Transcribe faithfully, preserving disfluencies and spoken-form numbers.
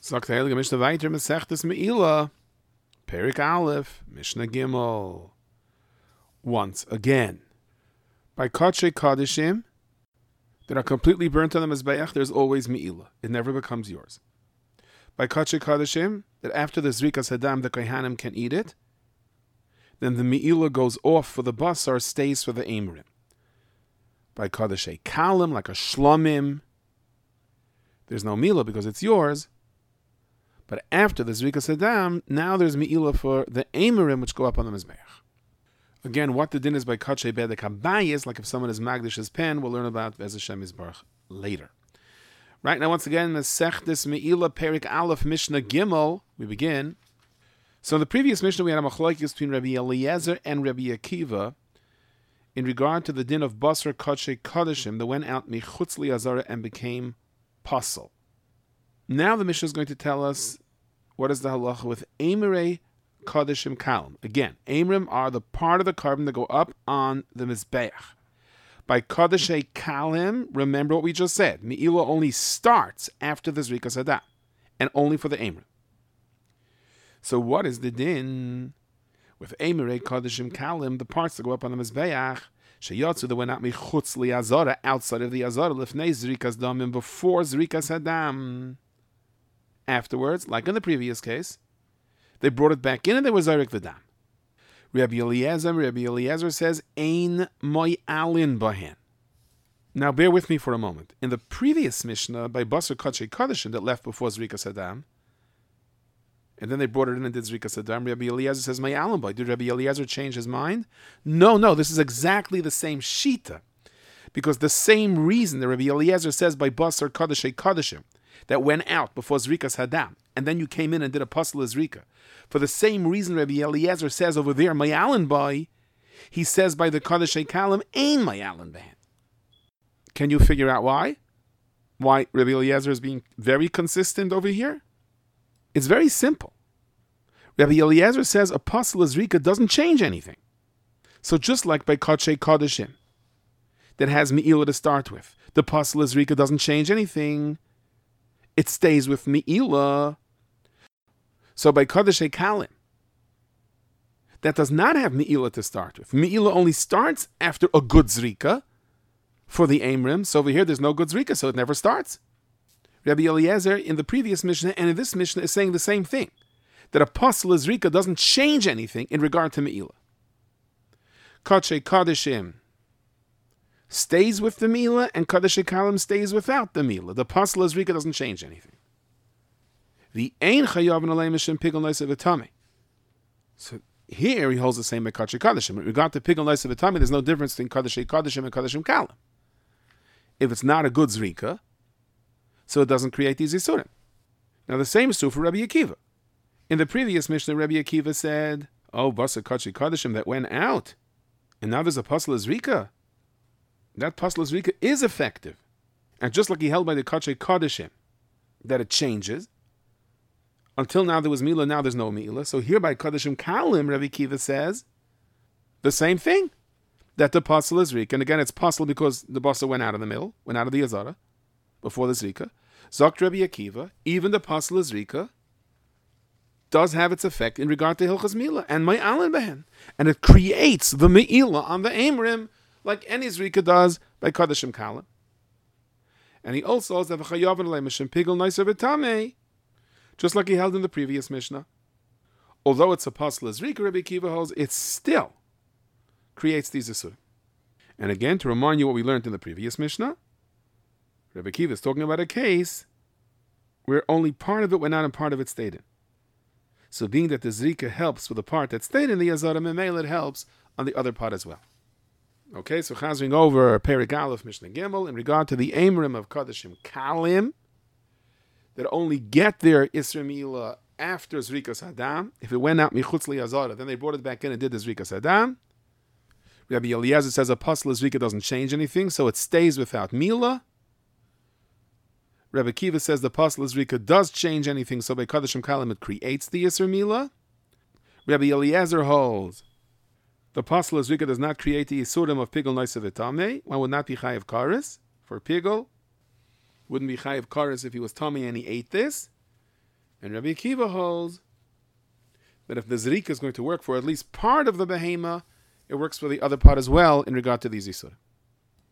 Sagt der Heilige Mishnah weiter, Masechtes Meila, Perik Aleph, Mishnah Gimel. Once again, by Kodshe Kodeshim, that are completely burnt on the Mizbeach, there's always Meila. It never becomes yours. By Kodshe Kodeshim, that after the Zrikas Hadam, the Kohanim can eat it, then the Meila goes off for the Basar, stays for the Amrim. By Kodeshe Kalim, like a Shlomim, there's no Meila because it's yours. But after the Zrikas Hadam, now there's Meila for the Amrim, which go up on the Mizbeach. Again, what the din is by Kodshe Bedek Habayis, like if someone is Magdish's pen, we'll learn about Bez Hashem Yisbarach later. Right now, once again, Masechtes Meila Perik Aleph Mishnah Gimel, we begin. So in the previous Mishnah, we had a machlokes between Rabbi Eliezer and Rabbi Akiva in regard to the din of Basar Kodshe Kodeshim that went out Michutz Liazara and became Pasul. Now the Mishnah is going to tell us what is the halacha with Emirei Kodeshim Kalim. Again, Amrim are the part of the carbon that go up on the Mizbeach. By Kodeshe Kalim, remember what we just said. Meila only starts after the Zrikas Hadam, and only for the Amrim. So what is the din with Emirei Kodeshim Kalim, the parts that go up on the Mizbeach, Sheyotzu that went out Michutz Liazara, outside of the Azara, Lifnei Zrikas Damim, before Zrikas Hadam. Afterwards, like in the previous case, they brought it back in and they were Zarek V'dam. Rabbi Eliezer, Rabbi Eliezer says, Ein Moy Alin Bahen. Now bear with me for a moment. In the previous Mishnah, by Basar Kodshe Kodeshim that left before Zrikas Hadam, and then they brought it in and did Zrikas Hadam, Rabbi Eliezer says, Moy Alin Bahen. Did Rabbi Eliezer change his mind? No, no, this is exactly the same Shita. Because the same reason that Rabbi Eliezer says by Basar Kodshe Kodeshim, that went out before Zrikas Hadam, and then you came in and did a Pasul Zrika. For the same reason Rabbi Eliezer says over there, Mayalan Bai, he says by the Kodeshe Kalim, Ein Mayalan Bahan. Can you figure out why? Why Rabbi Eliezer is being very consistent over here? It's very simple. Rabbi Eliezer says a Pasul Zrika doesn't change anything. So just like by Kodshe Kodeshim, that has Meila to start with, the Pasul Zrika doesn't change anything. It stays with Meila. So by Kodeshe Kalim, that does not have Meila to start with. Meila only starts after a good Zrika for the Amrim. So over here there's no good Zrika, so it never starts. Rabbi Eliezer in the previous Mishnah and in this Mishnah is saying the same thing, that a Pasul Zrika doesn't change anything in regard to Meila. Kodshe Kodeshim stays with the Meila, and Kodeshe Kalim stays without the Meila. The Pasul Zrika doesn't change anything. The Ein Chayav Nalei Mishim Pigel Noisav Etame. So here he holds the same by Kodshe Kodeshim. In regard to Pigel Noisav Etame, there's no difference between Kodeshe Kodeshim and Kodeshim Kalim. If it's not a good Zrika, so it doesn't create these Yisurim. Now the same is true for Rabbi Akiva. In the previous Mishnah, Rabbi Akiva said, oh, Basar Kodshe Kodeshim that went out, and now there's a Pasul Zrika. That Pasul Zrika is effective. And just like he held by the Kodshe Kodeshim, that it changes. Until now there was Meila, now there's no Meila. So here by Kodeshim Kalim, Rabbi Kiva says, the same thing. That the Pasul Zrika, and again it's Pasul because the Basar went out of the mill, went out of the Azara, before the Zrika. Zokt Rabbi Akiva, even the Pasul Zrika does have its effect in regard to Hilchas Meila, and my Alan Behen. And it creates the Meila on the Amrim, like any Zrika does by Kodeshim Kalim. And he also says that just like he held in the previous Mishnah. Although it's a Pasul Zrika, Rabbi Akiva holds, it still creates these Isurim. And again, to remind you what we learned in the previous Mishnah, Rabbi Akiva is talking about a case where only part of it went out and part of it stayed in. So being that the Zrika helps with the part that stayed in the Azara, Memel, it helps on the other part as well. Okay, so chazing over Perik Aleph Mishnah Gimel in regard to the Amrim of Kodeshim Kalim that only get their Isra Meila after Zrikas Hadam. If it went out Michutz Liazara, then they brought it back in and did the Zrikas Hadam. Rabbi Eliezer says a Pasul Zrika doesn't change anything, so it stays without Meila. Rabbi Kiva says the Pasul Zrika does change anything, so by Kodeshim Kalim it creates the Isra Meila. Rabbi Eliezer holds the Pasul Zrika does not create the Yisurim of Pigel Noisav Etame. One would not be Chayav Kares for Pigel. Wouldn't be Chayav Kares if he was Tami and he ate this. And Rabbi Akiva holds that if the zrika is going to work for at least part of the behema, it works for the other part as well in regard to these isurim.